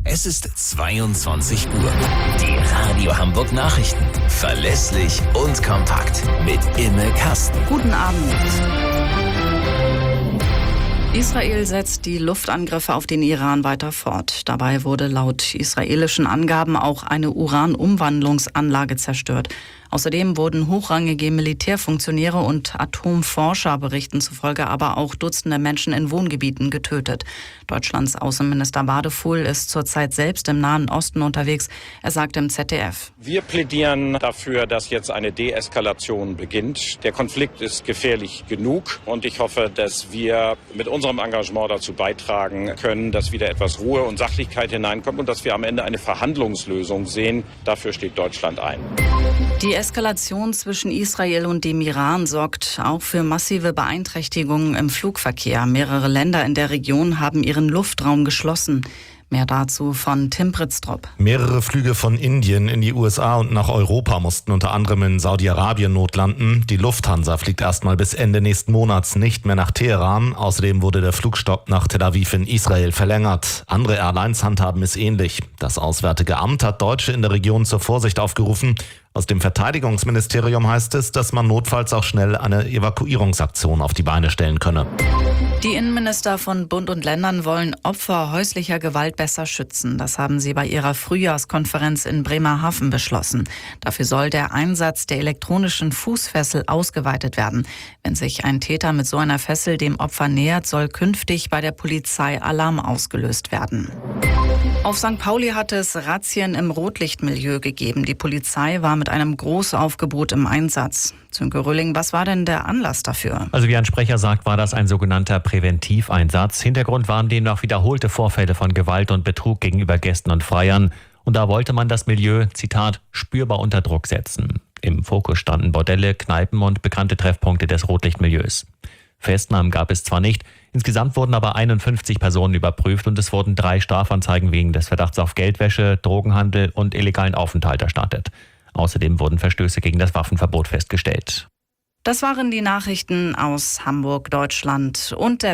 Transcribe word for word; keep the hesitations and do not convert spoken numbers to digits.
Es ist zweiundzwanzig Uhr. Die Radio Hamburg Nachrichten. Verlässlich und kompakt. Mit Imme Kasten. Guten Abend. Israel setzt die Luftangriffe auf den Iran weiter fort. Dabei wurde laut israelischen Angaben auch eine Uranumwandlungsanlage zerstört. Außerdem wurden hochrangige Militärfunktionäre und Atomforscher berichten zufolge aber auch Dutzende Menschen in Wohngebieten getötet. Deutschlands Außenminister Wadefuhl ist zurzeit selbst im Nahen Osten unterwegs. Er sagt im Z D F: Wir plädieren dafür, dass jetzt eine Deeskalation beginnt. Der Konflikt ist gefährlich genug und ich hoffe, dass wir mit unserem Engagement dazu beitragen können, dass wieder etwas Ruhe und Sachlichkeit hineinkommt und dass wir am Ende eine Verhandlungslösung sehen. Dafür steht Deutschland ein. Die Eskalation zwischen Israel und dem Iran sorgt auch für massive Beeinträchtigungen im Flugverkehr. Mehrere Länder in der Region haben ihren Luftraum geschlossen. Mehr dazu von Tim Pritztrup. Mehrere Flüge von Indien in die U S A und nach Europa mussten unter anderem in Saudi-Arabien notlanden. Die Lufthansa fliegt erstmal bis Ende nächsten Monats nicht mehr nach Teheran. Außerdem wurde der Flugstopp nach Tel Aviv in Israel verlängert. Andere Airlines handhaben es ähnlich. Das Auswärtige Amt hat Deutsche in der Region zur Vorsicht aufgerufen. Aus dem Verteidigungsministerium heißt es, dass man notfalls auch schnell eine Evakuierungsaktion auf die Beine stellen könne. Die Innenminister von Bund und Ländern wollen Opfer häuslicher Gewalt besser schützen. Das haben sie bei ihrer Frühjahrskonferenz in Bremerhaven beschlossen. Dafür soll der Einsatz der elektronischen Fußfessel ausgeweitet werden. Wenn sich ein Täter mit so einer Fessel dem Opfer nähert, soll künftig bei der Polizei Alarm ausgelöst werden. Auf Sankt Pauli hat es Razzien im Rotlichtmilieu gegeben. Die Polizei war mit einem Großaufgebot im Einsatz. Sönke Röhling, was war denn der Anlass dafür? Also wie ein Sprecher sagt, war das ein sogenannter Präventiveinsatz. Hintergrund waren demnach wiederholte Vorfälle von Gewalt und Betrug gegenüber Gästen und Freiern. Und da wollte man das Milieu, Zitat, spürbar unter Druck setzen. Im Fokus standen Bordelle, Kneipen und bekannte Treffpunkte des Rotlichtmilieus. Festnahmen gab es zwar nicht, insgesamt wurden aber einundfünfzig Personen überprüft und es wurden drei Strafanzeigen wegen des Verdachts auf Geldwäsche, Drogenhandel und illegalen Aufenthalt erstattet. Außerdem wurden Verstöße gegen das Waffenverbot festgestellt. Das waren die Nachrichten aus Hamburg, Deutschland und der